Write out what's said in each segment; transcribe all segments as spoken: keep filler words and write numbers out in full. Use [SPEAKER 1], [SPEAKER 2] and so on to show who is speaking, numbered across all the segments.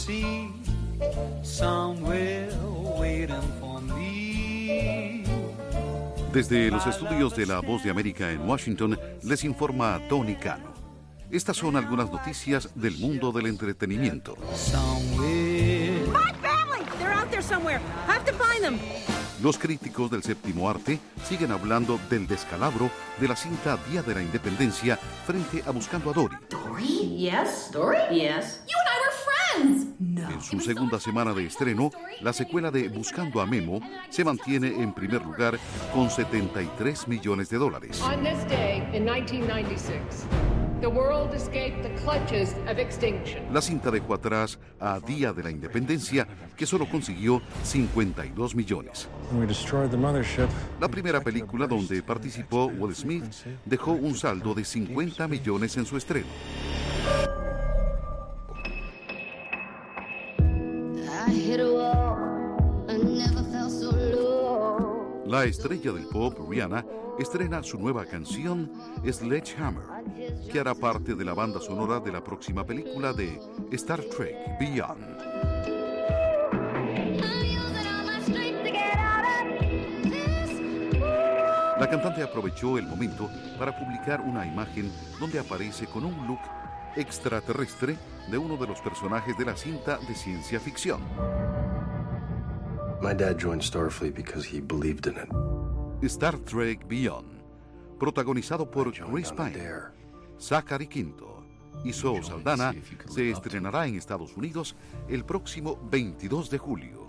[SPEAKER 1] see somewhere waiting for me.
[SPEAKER 2] Desde los estudios de La Voz de América en Washington, les informa Tony Cano. Estas son algunas noticias del mundo del entretenimiento. Los críticos del séptimo arte siguen hablando del descalabro de la cinta Día de la Independencia frente a Buscando a Dory.
[SPEAKER 3] Dory? Yes. Dory? Yes. You and I were friends.
[SPEAKER 2] No. En su segunda semana de estreno, la secuela de Buscando a Memo se mantiene en primer lugar con setenta y tres millones de dólares.
[SPEAKER 4] On this day in nineteen ninety-six, the world escaped the clutches of extinction.
[SPEAKER 2] La cinta dejó atrás a Día de la Independencia, que solo consiguió cincuenta y dos millones. La primera película donde participó Will Smith dejó un saldo de cincuenta millones en su estreno. La estrella del pop, Rihanna, estrena su nueva canción, Sledgehammer, que hará parte de la banda sonora de la próxima película de Star Trek Beyond. La cantante aprovechó el momento para publicar una imagen donde aparece con un look extraterrestre de uno de los personajes de la cinta de ciencia ficción.
[SPEAKER 5] My dad joined Starfleet because he believed in it.
[SPEAKER 2] Star Trek Beyond, protagonizado por Chris Pine, Zachary Quinto y Zoe Saldana, se estrenará en Estados Unidos el próximo veintidós de julio.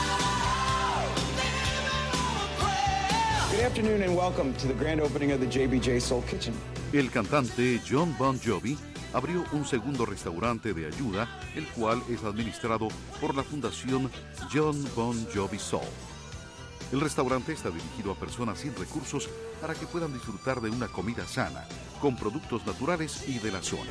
[SPEAKER 6] Good afternoon and welcome to the grand opening of the J B J Soul Kitchen.
[SPEAKER 2] El cantante Jon Bon Jovi abrió un segundo restaurante de ayuda, el cual es administrado por la fundación Jon Bon Jovi Soul. El restaurante está dirigido a personas sin recursos para que puedan disfrutar de una comida sana, con productos naturales y de la zona.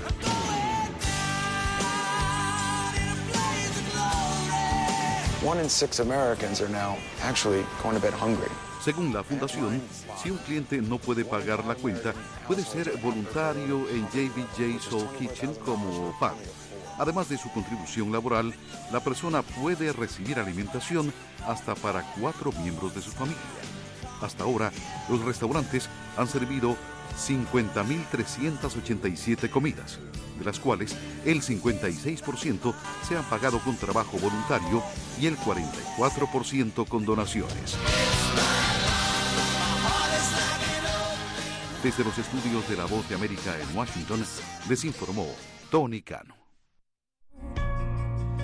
[SPEAKER 6] One in six Americans are now actually going to bed hungry.
[SPEAKER 2] Según la fundación, si un cliente no puede pagar la cuenta, puede ser voluntario en J B J Soul Kitchen como pago. Además de su contribución laboral, la persona puede recibir alimentación hasta para cuatro miembros de su familia. Hasta ahora, los restaurantes han servido cincuenta mil trescientas ochenta y siete comidas, de las cuales el cincuenta y seis por ciento se han pagado con trabajo voluntario y el cuarenta y cuatro por ciento con donaciones. Desde los estudios de La Voz de América en Washington, les informó Tony Cano.